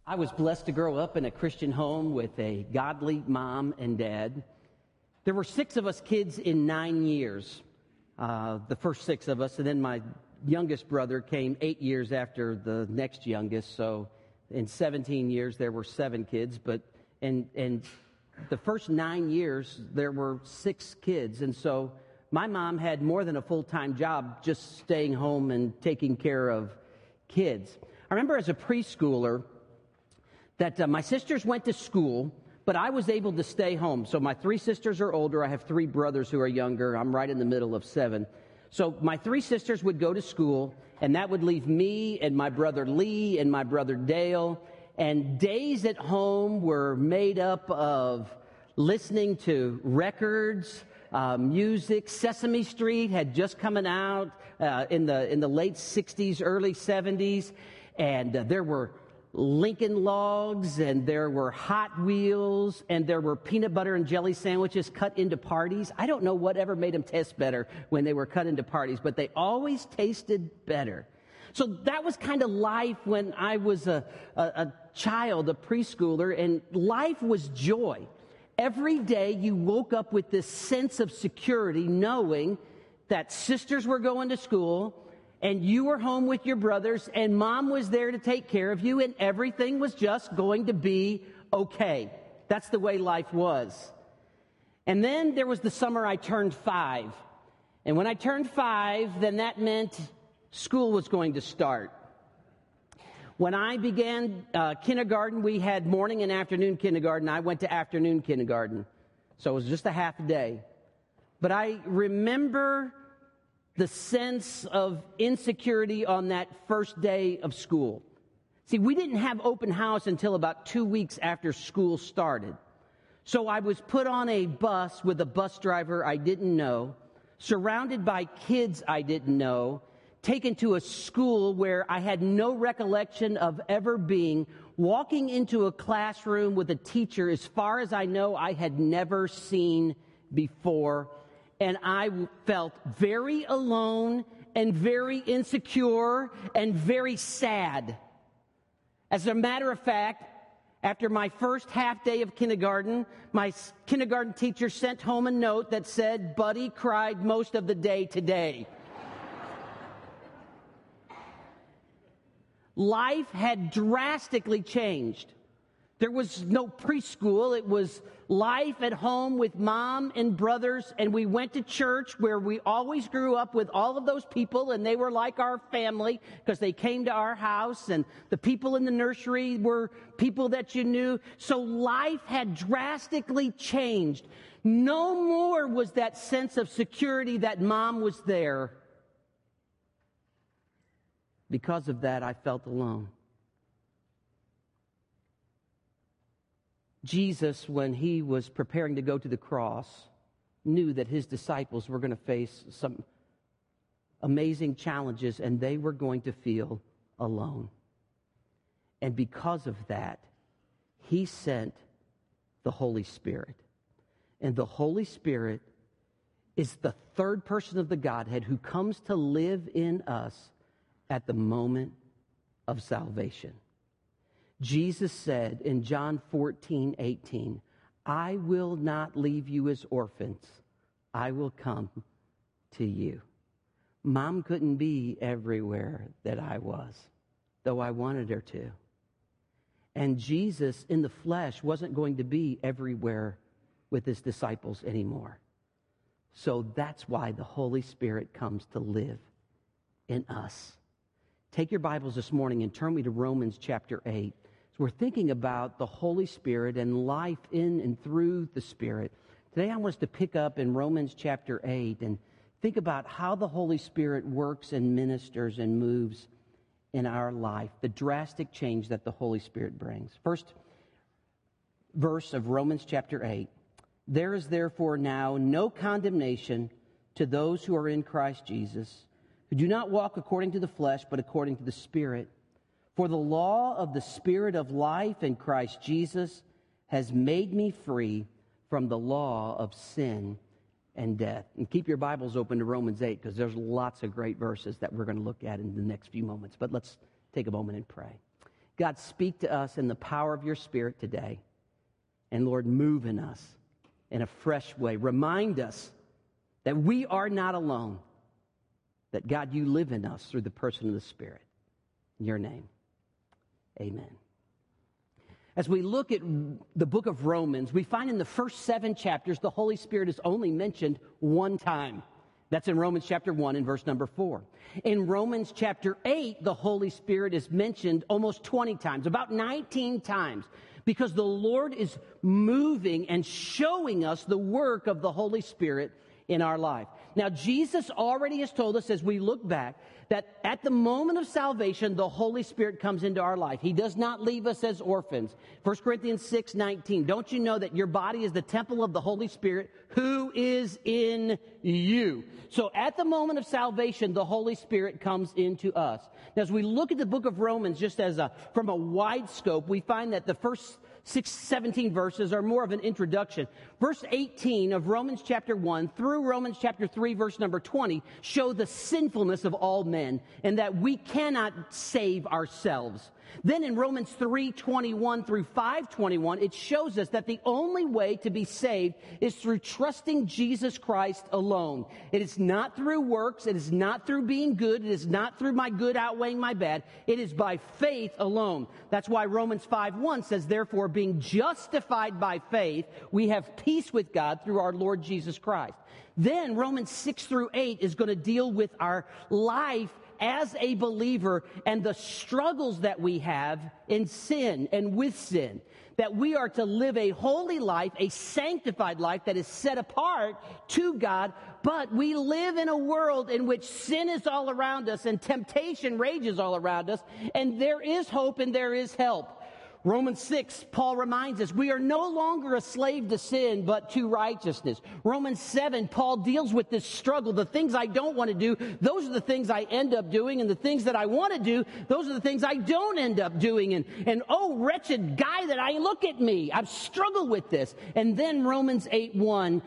I was blessed to grow up in a Christian home with a godly mom and dad. There were 6 of us kids in 9 years, the first 6 of us, and then my youngest brother came 8 years after the next youngest, so in 17 years there were 7 kids, but in the first 9 years there were 6 kids, and so my mom had more than a full-time job just staying home and taking care of kids. I remember as a preschooler that my sisters went to school, but I was able to stay home. So my 3 sisters are older. I have 3 brothers who are younger. I'm right in the middle of 7. So my 3 sisters would go to school, and that would leave me and my brother Lee and my brother Dale. And days at home were made up of listening to records, music. Sesame Street had just come out in the late 60s, early 70s, and there were Lincoln Logs, and there were Hot Wheels, and there were peanut butter and jelly sandwiches cut into parties. I don't know whatever made them taste better when they were cut into parties, but they always tasted better. So that was kind of life when I was a child, a preschooler, and life was joy. Every day you woke up with this sense of security, knowing that sisters were going to school, and you were home with your brothers, and mom was there to take care of you, and everything was just going to be okay. That's the way life was. And then there was the summer I turned 5. And when I turned 5, then that meant school was going to start. When I began kindergarten, we had morning and afternoon kindergarten. I went to afternoon kindergarten. So it was just a half a day. But I remember the sense of insecurity on that first day of school. See, we didn't have open house until about 2 weeks after school started. So I was put on a bus with a bus driver I didn't know, surrounded by kids I didn't know, taken to a school where I had no recollection of ever being, walking into a classroom with a teacher, as far as I know, I had never seen before. And I felt very alone and very insecure and very sad. As a matter of fact, after my first half day of kindergarten, my kindergarten teacher sent home a note that said, "Buddy cried most of the day today." Life had drastically changed. There was no preschool. It was life at home with mom and brothers, and we went to church where we always grew up with all of those people, and they were like our family because they came to our house, and the people in the nursery were people that you knew. So life had drastically changed. No more was that sense of security that mom was there. Because of that, I felt alone. Jesus, when he was preparing to go to the cross, knew that his disciples were going to face some amazing challenges, and they were going to feel alone. And because of that, he sent the Holy Spirit. And the Holy Spirit is the third person of the Godhead who comes to live in us at the moment of salvation. Jesus said in John 14:18, "I will not leave you as orphans. I will come to you." Mom couldn't be everywhere that I was, though I wanted her to. And Jesus in the flesh wasn't going to be everywhere with his disciples anymore. So that's why the Holy Spirit comes to live in us. Take your Bibles this morning and turn me to Romans chapter 8. So we're thinking about the Holy Spirit and life in and through the Spirit. Today I want us to pick up in Romans chapter 8 and think about how the Holy Spirit works and ministers and moves in our life, the drastic change that the Holy Spirit brings. First verse of Romans chapter 8. "There is therefore now no condemnation to those who are in Christ Jesus, who do not walk according to the flesh, but according to the Spirit. For the law of the Spirit of life in Christ Jesus has made me free from the law of sin and death." And keep your Bibles open to Romans 8, because there's lots of great verses that we're going to look at in the next few moments. But let's take a moment and pray. God, speak to us in the power of your Spirit today. And Lord, move in us in a fresh way. Remind us that we are not alone. That, God, you live in us through the person of the Spirit. In your name, amen. As we look at the book of Romans, we find in the first 7 chapters, the Holy Spirit is only mentioned one time. That's in Romans chapter 1 and verse number 4. In Romans chapter 8, the Holy Spirit is mentioned almost 20 times, about 19 times, because the Lord is moving and showing us the work of the Holy Spirit in our life. Now, Jesus already has told us as we look back that at the moment of salvation, the Holy Spirit comes into our life. He does not leave us as orphans. 1 Corinthians 6:19. Don't you know that your body is the temple of the Holy Spirit who is in you? So at the moment of salvation, the Holy Spirit comes into us. Now, as we look at the book of Romans just as from a wide scope, we find that the first 17 verses are more of an introduction. Verse 18 of Romans chapter 1 through Romans chapter 3, verse number 20, show the sinfulness of all men and that we cannot save ourselves. Then in Romans 3:21 through 5:21, it shows us that the only way to be saved is through trusting Jesus Christ alone. It is not through works. It is not through being good. It is not through my good outweighing my bad. It is by faith alone. That's why Romans 5:1 says, therefore, being justified by faith, we have peace with God through our Lord Jesus Christ. Then Romans 6 through 8 is going to deal with our life as a believer and the struggles that we have in sin and with sin. That we are to live a holy life, a sanctified life that is set apart to God, but we live in a world in which sin is all around us and temptation rages all around us, and there is hope and there is help. Romans 6, Paul reminds us, we are no longer a slave to sin, but to righteousness. Romans 7, Paul deals with this struggle. The things I don't want to do, those are the things I end up doing, and the things that I want to do, those are the things I don't end up doing. And oh, wretched guy that I, look at me. I've struggled with this. And then Romans 8:1,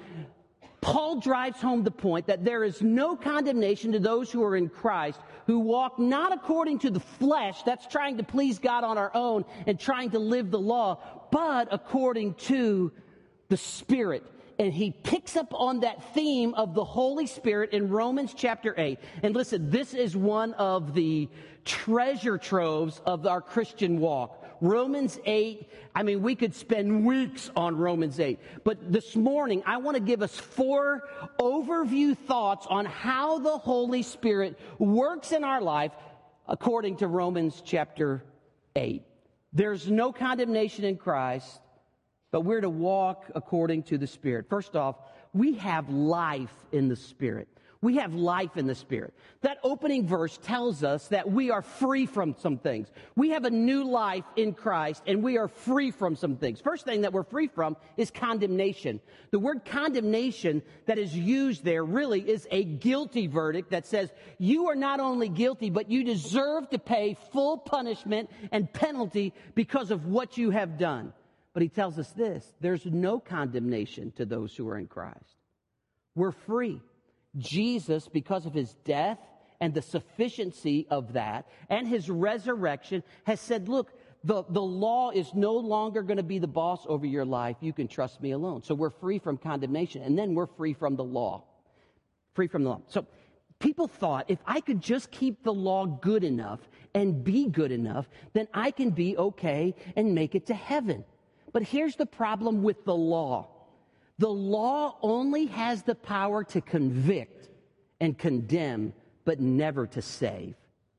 Paul drives home the point that there is no condemnation to those who are in Christ, who walk not according to the flesh, that's trying to please God on our own and trying to live the law, but according to the Spirit. And he picks up on that theme of the Holy Spirit in Romans chapter 8. And listen, this is one of the treasure troves of our Christian walk. Romans 8, we could spend weeks on Romans 8. But this morning, I want to give us 4 overview thoughts on how the Holy Spirit works in our life according to Romans chapter 8. There's no condemnation in Christ, but we're to walk according to the Spirit. First off, we have life in the Spirit. We have life in the Spirit. That opening verse tells us that we are free from some things. We have a new life in Christ, and we are free from some things. First thing that we're free from is condemnation. The word condemnation that is used there really is a guilty verdict that says you are not only guilty, but you deserve to pay full punishment and penalty because of what you have done. But he tells us this, there's no condemnation to those who are in Christ. We're free. Jesus, because of his death and the sufficiency of that and his resurrection, has said, look, the law is no longer going to be the boss over your life. You can trust me alone. So we're free from condemnation, and then we're free from the law. Free from the law. So people thought, if I could just keep the law good enough and be good enough, then I can be okay and make it to heaven. But here's the problem with the law. The law only has the power to convict and condemn, but never to save.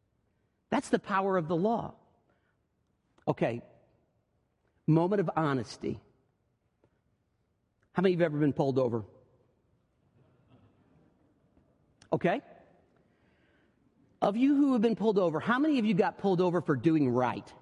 That's the power of the law. Okay, moment of honesty. How many of you have ever been pulled over? Okay. Of you who have been pulled over, how many of you got pulled over for doing right?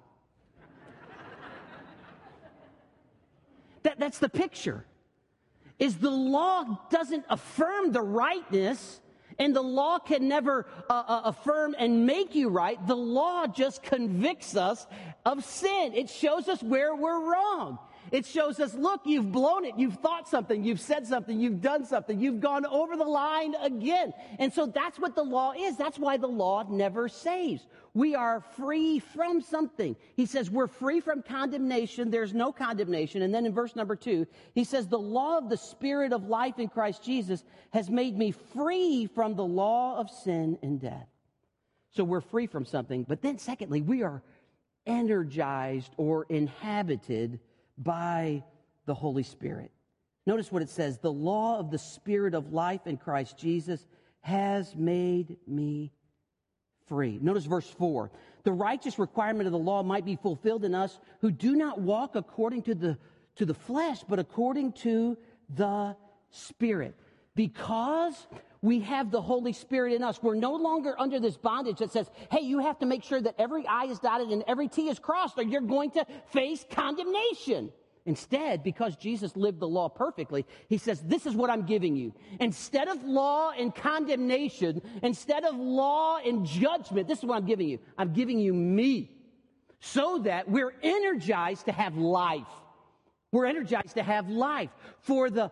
That's the picture. Is the law doesn't affirm the rightness, and the law can never affirm and make you right. The law just convicts us of sin. It shows us where we're wrong. It shows us, look, you've blown it. You've thought something. You've said something. You've done something. You've gone over the line again. And so that's what the law is. That's why the law never saves. We are free from something. He says we're free from condemnation. There's no condemnation. And then in verse number 2, he says, the law of the Spirit of life in Christ Jesus has made me free from the law of sin and death. So we're free from something. But then secondly, we are energized or inhabited by the Holy Spirit. Notice what it says. The law of the Spirit of life in Christ Jesus has made me free. Notice verse 4. The righteous requirement of the law might be fulfilled in us who do not walk according to the flesh, but according to the Spirit. Because we have the Holy Spirit in us, we're no longer under this bondage that says, hey, you have to make sure that every I is dotted and every T is crossed or you're going to face condemnation. Instead, because Jesus lived the law perfectly, he says, this is what I'm giving you. Instead of law and condemnation, instead of law and judgment, this is what I'm giving you. I'm giving you me so that we're energized to have life. We're energized to have life. For the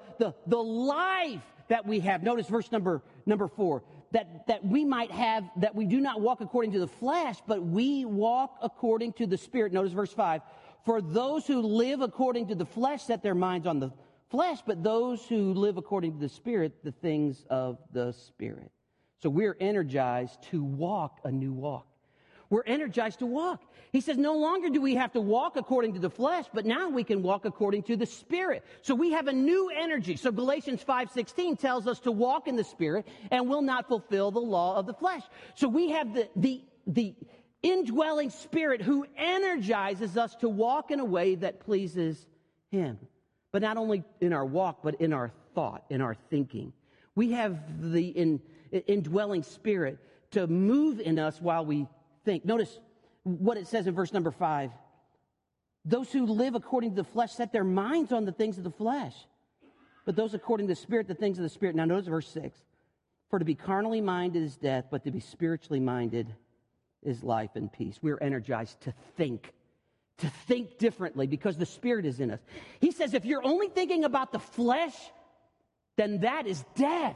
life that we have. Notice verse number 4. That we might have, that we do not walk according to the flesh, but we walk according to the Spirit. Notice verse 5. For those who live according to the flesh set their minds on the flesh, but those who live according to the Spirit, the things of the Spirit. So we're energized to walk a new walk. We're energized to walk. He says no longer do we have to walk according to the flesh, but now we can walk according to the Spirit. So we have a new energy. So Galatians 5:16 tells us to walk in the Spirit and will not fulfill the law of the flesh. So we have the indwelling Spirit who energizes us to walk in a way that pleases Him. But not only in our walk, but in our thought, in our thinking. We have the indwelling Spirit to move in us while we think. Notice what it says in verse number 5. Those who live according to the flesh set their minds on the things of the flesh, but those according to the Spirit, the things of the Spirit. Now notice verse 6. For to be carnally minded is death, but to be spiritually minded is life and peace. We're energized to think differently because the Spirit is in us. He says if you're only thinking about the flesh, then that is death.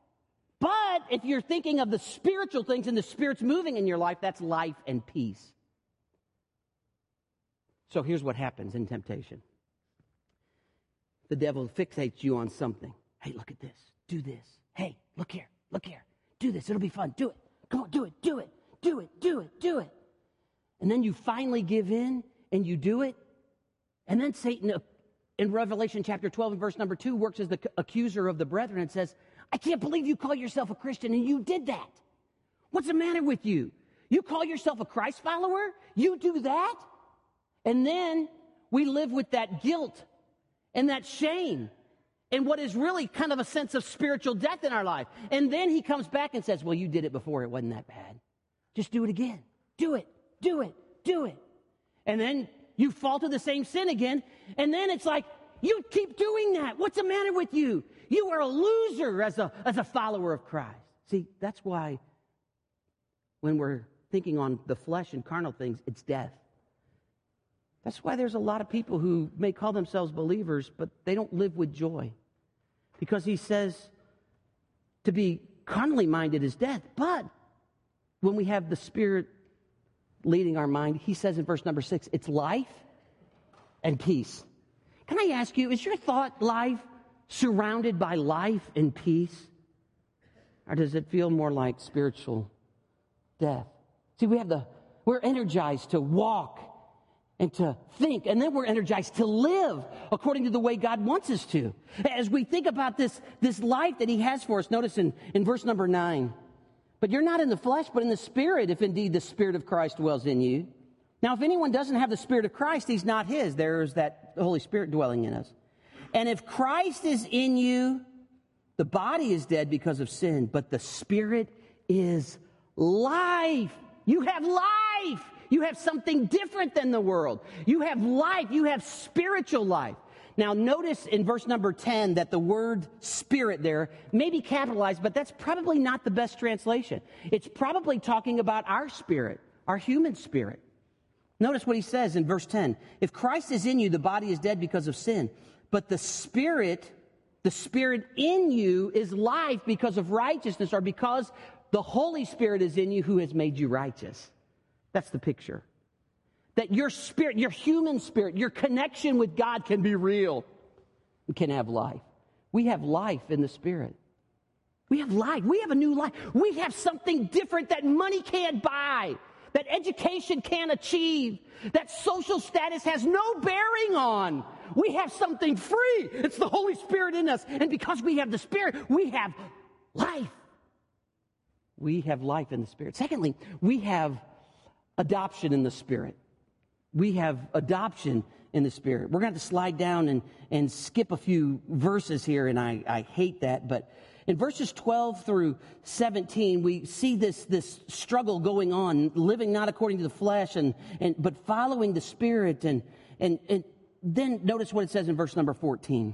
But if you're thinking of the spiritual things and the Spirit's moving in your life, that's life and peace. So here's what happens in temptation. The devil fixates you on something. Hey, look at this. Do this. Hey, look here. Look here. Do this. It'll be fun. Do it. Come on, do it. Do it. Do it. Do it. Do it. And then you finally give in and you do it. And then Satan, in Revelation chapter 12 and verse number 2, works as the accuser of the brethren and says, I can't believe you call yourself a Christian and you did that. What's the matter with you? You call yourself a Christ follower? You do that? And then we live with that guilt and that shame and what is really kind of a sense of spiritual death in our life. And then he comes back and says, well, you did it before. It wasn't that bad. Just do it again. Do it. Do it. Do it. And then you fall to the same sin again. And then it's like, you keep doing that. What's the matter with you? You are a loser as a follower of Christ. See, that's why when we're thinking on the flesh and carnal things, it's death. That's why there's a lot of people who may call themselves believers, but they don't live with joy. Because he says to be carnally minded is death. But when we have the Spirit leading our mind, he says in verse number 6, it's life and peace. Can I ask you, is your thought life surrounded by life and peace? Or does it feel more like spiritual death? See, we're energized to walk and to think, and then we're energized to live according to the way God wants us to. As we think about this life that he has for us, notice in verse number 9, but you're not in the flesh, but in the Spirit, if indeed the Spirit of Christ dwells in you. Now, if anyone doesn't have the Spirit of Christ, he's not his. There's that Holy Spirit dwelling in us. And if Christ is in you, the body is dead because of sin, but the Spirit is life. You have life. You have something different than the world. You have life. You have spiritual life. Now, notice in verse number 10 that the word spirit there may be capitalized, but that's probably not the best translation. It's probably talking about our spirit, our human spirit. Notice what he says in verse 10. If Christ is in you, the body is dead because of sin. But the Spirit in you is life because of righteousness, or because the Holy Spirit is in you who has made you righteous. That's the picture. That your spirit, your human spirit, your connection with God can be real. You can have life. We have life in the Spirit. We have life. We have a new life. We have something different that money can't buy, that education can't achieve, that social status has no bearing on. We have something free. It's the Holy Spirit in us. And because we have the Spirit, we have life. We have life in the Spirit. Secondly, we have adoption in the Spirit. We have adoption in the Spirit. We're going to have to slide down and skip a few verses here, and I hate that. But in verses 12 through 17, we see this struggle going on, living not according to the flesh, but following the Spirit. And then notice what it says in verse number 14.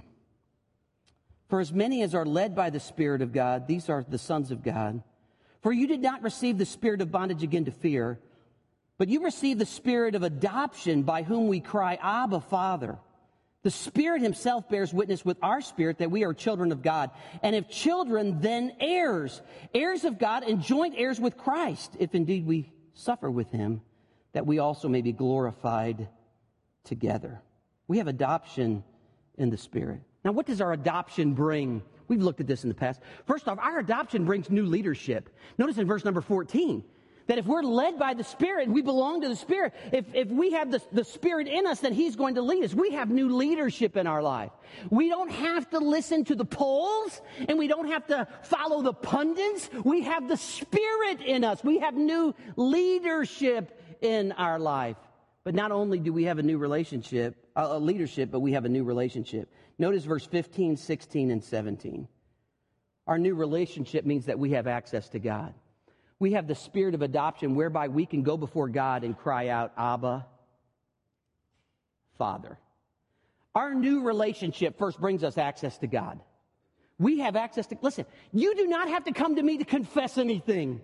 For as many as are led by the Spirit of God, these are the sons of God. For you did not receive the spirit of bondage again to fear, but you received the Spirit of adoption, by whom we cry, Abba, Father. The Spirit himself bears witness with our spirit that we are children of God. And if children, then heirs, heirs of God and joint heirs with Christ, if indeed we suffer with him, that we also may be glorified together. We have adoption in the Spirit. Now, what does our adoption bring? We've looked at this in the past. First off, our adoption brings new leadership. Notice in verse number 14, that if we're led by the Spirit, we belong to the Spirit. If we have the Spirit in us, then he's going to lead us. We have new leadership in our life. We don't have to listen to the polls, and we don't have to follow the pundits. We have the Spirit in us. We have new leadership in our life. But not only do we have a new leadership, but we have a new relationship. Notice verse 15, 16, and 17. Our new relationship means that we have access to God. We have the Spirit of adoption, whereby we can go before God and cry out, Abba, Father. Our new relationship first brings us access to God. We have access to, listen, you do not have to come to me to confess anything.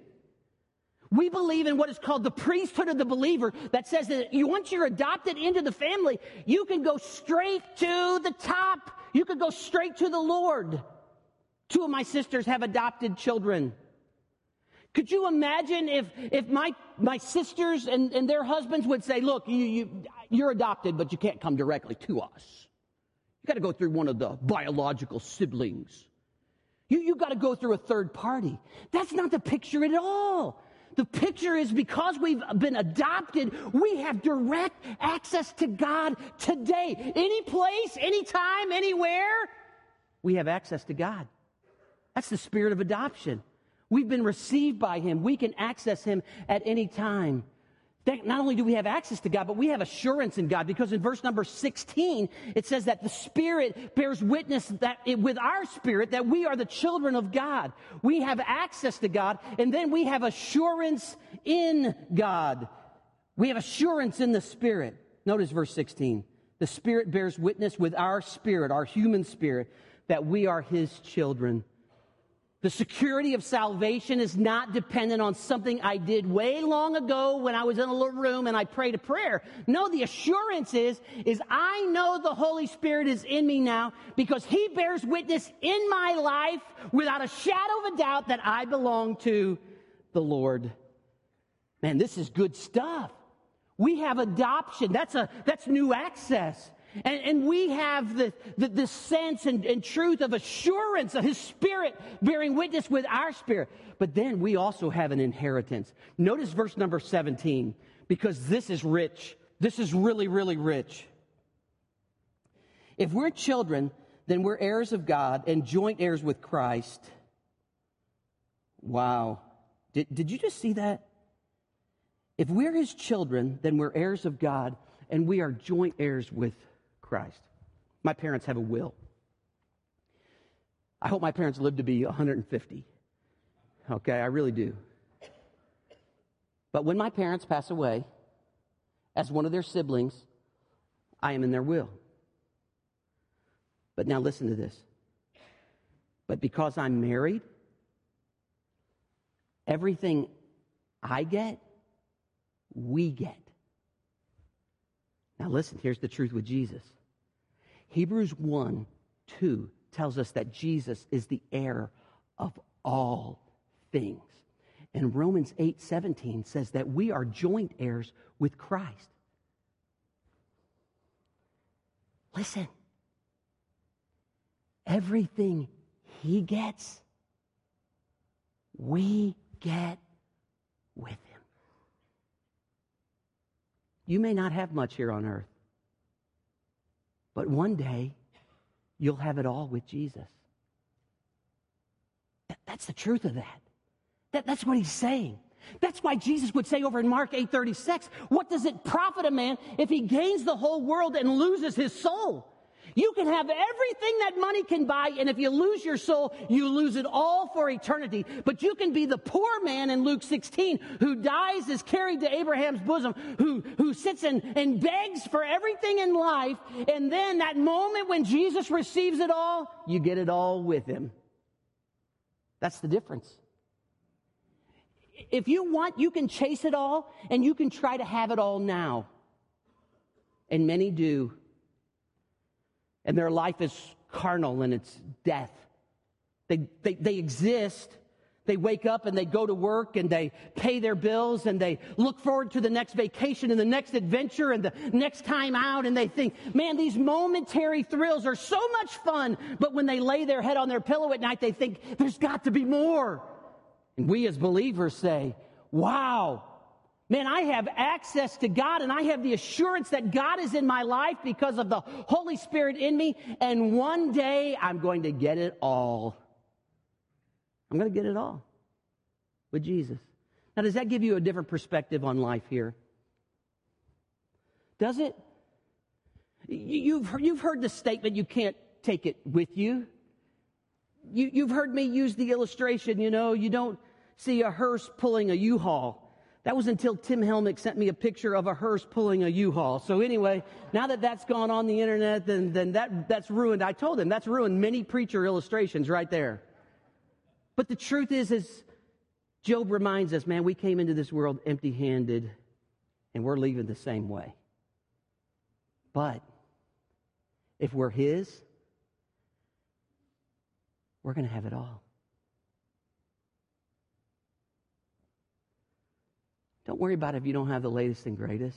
We believe in what is called the priesthood of the believer, that says that once you're adopted into the family, you can go straight to the top. You can go straight to the Lord. 2 of my sisters have adopted children. Could you imagine if my sisters and their husbands would say, look, you're adopted, but you can't come directly to us. You got to go through one of the biological siblings. You got to go through a third party. That's not the picture at all. The picture is, because we've been adopted, we have direct access to God today. Any place, anytime, anywhere, we have access to God. That's the Spirit of adoption. We've been received by him. We can access him at any time. Not only do we have access to God, but we have assurance in God, because in verse number 16, it says that the Spirit bears witness with our spirit that we are the children of God. We have access to God, and then we have assurance in God. We have assurance in the Spirit. Notice verse 16. The Spirit bears witness with our spirit, our human spirit, that we are his children. The security of salvation is not dependent on something I did way long ago when I was in a little room and I prayed a prayer. No, the assurance is I know the Holy Spirit is in me now, because he bears witness in my life without a shadow of a doubt that I belong to the Lord. Man, this is good stuff. We have adoption. That's new access. And we have the sense and truth of assurance of his Spirit bearing witness with our spirit. But then we also have an inheritance. Notice verse number 17, because this is rich. This is really, really rich. If we're children, then we're heirs of God and joint heirs with Christ. Wow. Did you just see that? If we're his children, then we're heirs of God and we are joint heirs with Christ. My parents have a will. I hope my parents live to be 150. Okay, I really do. But when my parents pass away, as one of their siblings, I am in their will. But now listen to this. But because I'm married, everything I get, we get. Now listen, here's the truth with Jesus. Hebrews 1:2 tells us that Jesus is the heir of all things. And Romans 8:17 says that we are joint heirs with Christ. Listen, everything he gets, we get with him. You may not have much here on earth, but one day you'll have it all with Jesus. That's the truth of that. That's what he's saying. That's why Jesus would say over in Mark 8:36, what does it profit a man if he gains the whole world and loses his soul? You can have everything that money can buy, and if you lose your soul, you lose it all for eternity. But you can be the poor man in Luke 16 who dies, is carried to Abraham's bosom, who sits and begs for everything in life, and then that moment when Jesus receives it all, you get it all with him. That's the difference. If you want, you can chase it all, and you can try to have it all now. And many do. And their life is carnal and it's death. They exist. They wake up and they go to work and they pay their bills and they look forward to the next vacation and the next adventure and the next time out, and they think, man, these momentary thrills are so much fun. But when they lay their head on their pillow at night, they think there's got to be more. And we as believers say, wow, man, I have access to God, and I have the assurance that God is in my life because of the Holy Spirit in me, and one day I'm going to get it all. I'm going to get it all with Jesus. Now, does that give you a different perspective on life here? Does it? You've heard the statement, you can't take it with you. You've heard me use the illustration, you don't see a hearse pulling a U-Haul. That was until Tim Helmick sent me a picture of a hearse pulling a U-Haul. So anyway, now that that's gone on the internet, then that's ruined. I told him that's ruined many preacher illustrations right there. But the truth is Job reminds us, man, we came into this world empty-handed, and we're leaving the same way. But if we're his, we're going to have it all. Don't worry about it if you don't have the latest and greatest.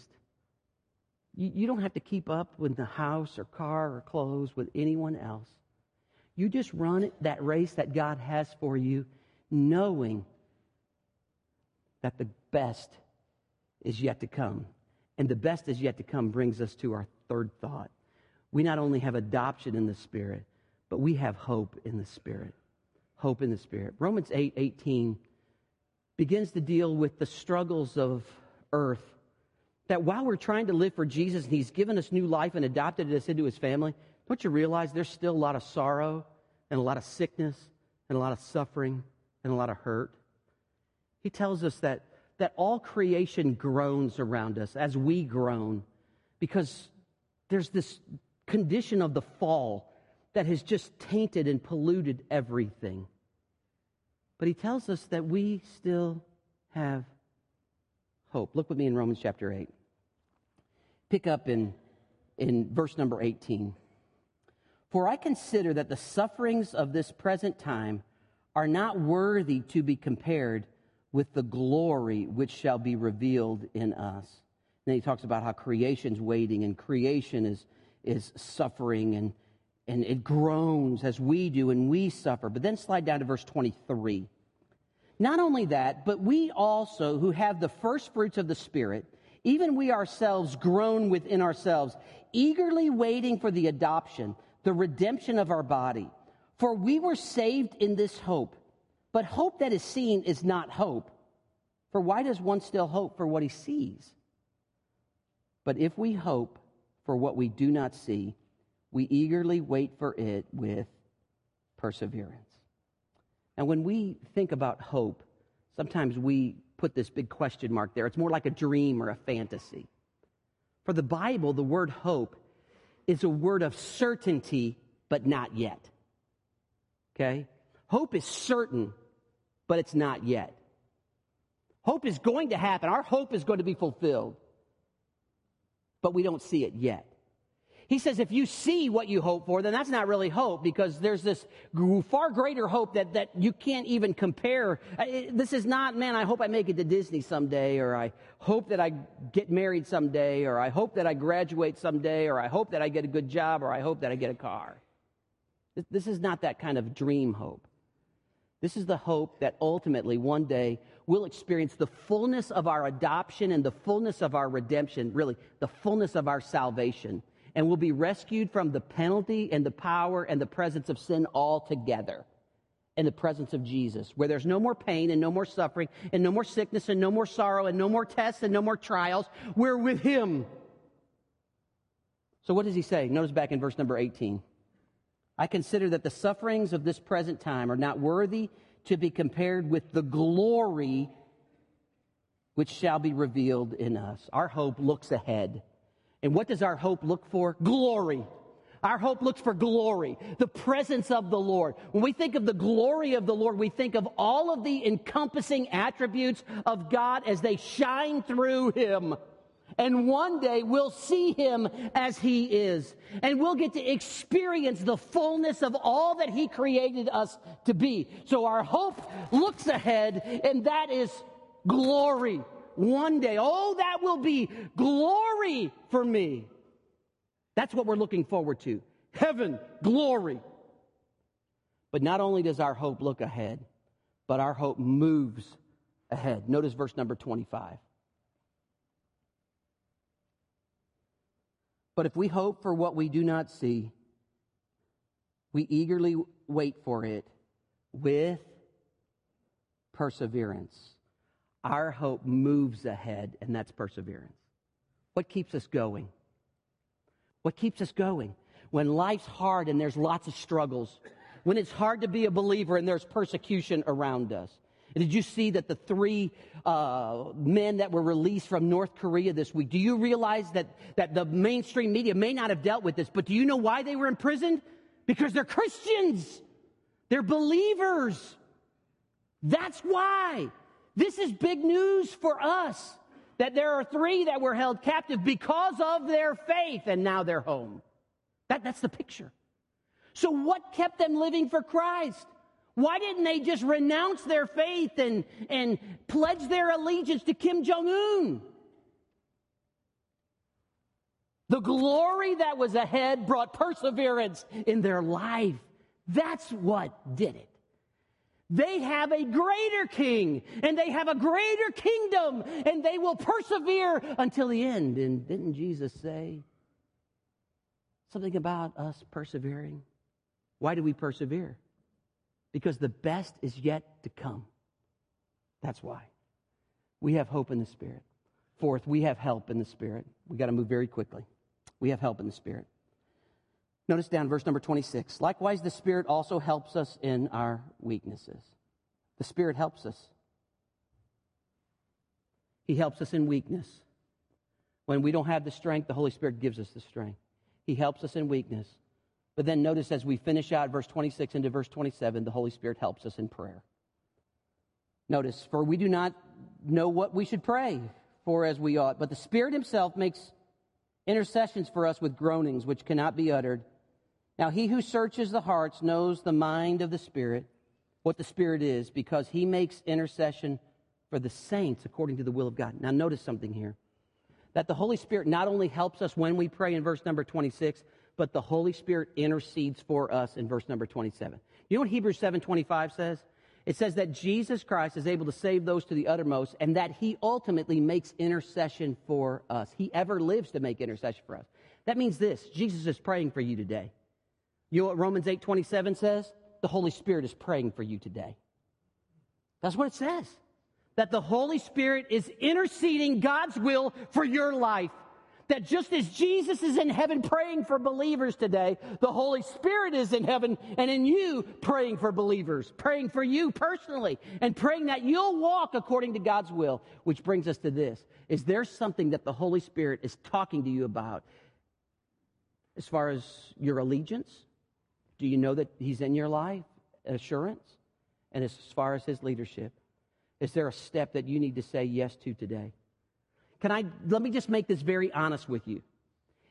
You don't have to keep up with the house or car or clothes with anyone else. You just run that race that God has for you, knowing that the best is yet to come. And the best is yet to come brings us to our third thought. We not only have adoption in the Spirit, but we have hope in the Spirit. Hope in the Spirit. Romans 8:18 begins to deal with the struggles of earth. That while we're trying to live for Jesus and he's given us new life and adopted us into his family, don't you realize there's still a lot of sorrow and a lot of sickness and a lot of suffering and a lot of hurt? He tells us that all creation groans around us as we groan, because there's this condition of the fall that has just tainted and polluted everything. But he tells us that we still have hope. Look with me in Romans chapter 8. Pick up in verse number 18. For I consider that the sufferings of this present time are not worthy to be compared with the glory which shall be revealed in us. And then he talks about how creation's waiting, and creation is suffering, and it groans as we do, and we suffer. But then slide down to verse 23. Not only that, but we also who have the first fruits of the Spirit, even we ourselves groan within ourselves, eagerly waiting for the adoption, the redemption of our body. For we were saved in this hope. But hope that is seen is not hope. For why does one still hope for what he sees? But if we hope for what we do not see, we eagerly wait for it with perseverance. Now, when we think about hope, sometimes we put this big question mark there. It's more like a dream or a fantasy. For the Bible, the word hope is a word of certainty, but not yet. Okay? Hope is certain, but it's not yet. Hope is going to happen. Our hope is going to be fulfilled. but we don't see it yet. He says if you see what you hope for, then that's not really hope, because there's this far greater hope that you can't even compare. This is not, man, I hope I make it to Disney someday, or I hope that I get married someday, or I hope that I graduate someday, or I hope that I get a good job, or I hope that I get a car. This is not that kind of dream hope. This is the hope that ultimately one day we'll experience the fullness of our adoption and the fullness of our redemption, really the fullness of our salvation. And we'll be rescued from the penalty and the power and the presence of sin altogether in the presence of Jesus, where there's no more pain and no more suffering and no more sickness and no more sorrow and no more tests and no more trials. We're with Him. So what does He say? Notice back in verse number 18. I consider that the sufferings of this present time are not worthy to be compared with the glory which shall be revealed in us. Our hope looks ahead. And what does our hope look for? Glory. Our hope looks for glory, the presence of the Lord. When we think of the glory of the Lord, we think of all of the encompassing attributes of God as they shine through Him. And one day we'll see Him as He is. And we'll get to experience the fullness of all that He created us to be. So our hope looks ahead, and that is glory. One day, oh, that will be glory for me. That's what we're looking forward to. Heaven, glory. But not only does our hope look ahead, but our hope moves ahead. Notice verse number 25. But if we hope for what we do not see, we eagerly wait for it with perseverance. Our hope moves ahead, and that's perseverance. What keeps us going? What keeps us going? When life's hard and there's lots of struggles, when it's hard to be a believer and there's persecution around us. And did you see that the 3 men that were released from North Korea this week, do you realize that the mainstream media may not have dealt with this, but do you know why they were imprisoned? Because they're Christians. They're believers. That's why. This is big news for us, that there are 3 that were held captive because of their faith, and now they're home. That's the picture. So what kept them living for Christ? Why didn't they just renounce their faith and pledge their allegiance to Kim Jong-un? The glory that was ahead brought perseverance in their life. That's what did it. They have a greater king, and they have a greater kingdom, and they will persevere until the end. And didn't Jesus say something about us persevering? Why do we persevere? Because the best is yet to come. That's why. We have hope in the Spirit. Fourth, we have help in the Spirit. We've got to move very quickly. We have help in the Spirit. Notice down verse number 26. Likewise, the Spirit also helps us in our weaknesses. The Spirit helps us. He helps us in weakness. When we don't have the strength, the Holy Spirit gives us the strength. He helps us in weakness. But then notice as we finish out verse 26 into verse 27, the Holy Spirit helps us in prayer. Notice, for we do not know what we should pray for as we ought, but the Spirit Himself makes intercessions for us with groanings which cannot be uttered. Now He who searches the hearts knows the mind of the Spirit, what the Spirit is, because He makes intercession for the saints according to the will of God. Now notice something here, that the Holy Spirit not only helps us when we pray in verse number 26, but the Holy Spirit intercedes for us in verse number 27. You know what Hebrews 7:25 says? It says that Jesus Christ is able to save those to the uttermost, and that He ultimately makes intercession for us. He ever lives to make intercession for us. That means this: Jesus is praying for you today. You know what Romans 8:27 says? The Holy Spirit is praying for you today. That's what it says. That the Holy Spirit is interceding God's will for your life. That just as Jesus is in heaven praying for believers today, the Holy Spirit is in heaven and in you praying for believers, praying for you personally, and praying that you'll walk according to God's will. Which brings us to this. Is there something that the Holy Spirit is talking to you about as far as your allegiance? Do you know that He's in your life? Assurance? And as far as His leadership, is there a step that you need to say yes to today? Let me just make this very honest with you.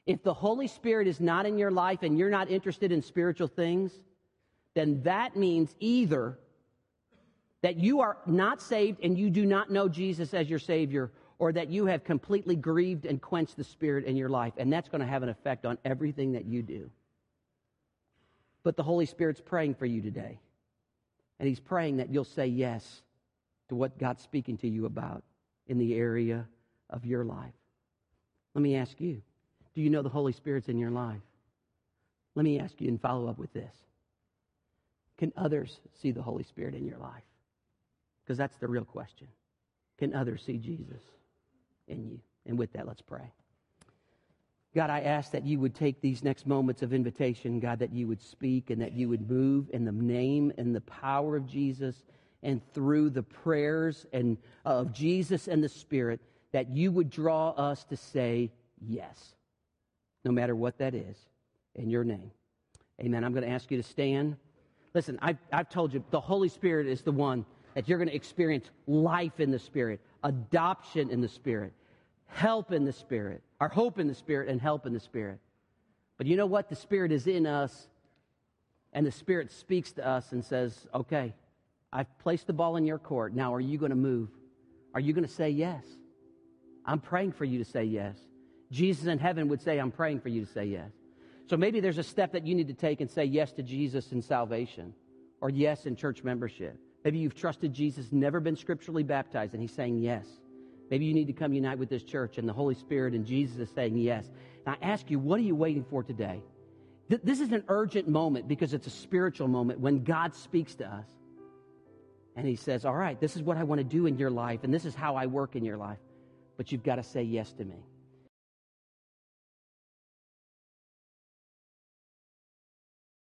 If the Holy Spirit is not in your life and you're not interested in spiritual things, then that means either that you are not saved and you do not know Jesus as your Savior, or that you have completely grieved and quenched the Spirit in your life, and that's going to have an effect on everything that you do. But the Holy Spirit's praying for you today, and He's praying that you'll say yes to what God's speaking to you about in the area of your life. Let me ask you, do you know the Holy Spirit's in your life? Let me ask you and follow up with this. Can others see the Holy Spirit in your life? Because that's the real question. Can others see Jesus in you? And with that, let's pray. God, I ask that you would take these next moments of invitation, God, that you would speak and that you would move in the name and the power of Jesus and through the prayers and of Jesus and the Spirit, that you would draw us to say yes, no matter what that is, in your name. Amen. I'm going to ask you to stand. Listen, I've told you, the Holy Spirit is the one that you're going to experience life in the Spirit, adoption in the Spirit, help in the Spirit, our hope in the Spirit and help in the Spirit. But you know what? The Spirit is in us, and the Spirit speaks to us and says, okay, I've placed the ball in your court. Now, are you going to move? Are you going to say yes? I'm praying for you to say yes. Jesus in heaven would say, I'm praying for you to say yes. So maybe there's a step that you need to take and say yes to Jesus in salvation, or yes in church membership. Maybe you've trusted Jesus, never been scripturally baptized, and He's saying yes. Maybe you need to come unite with this church, and the Holy Spirit and Jesus is saying yes. And I ask you, what are you waiting for today? This is an urgent moment because it's a spiritual moment when God speaks to us. And He says, all right, this is what I want to do in your life, and this is how I work in your life. But you've got to say yes to me.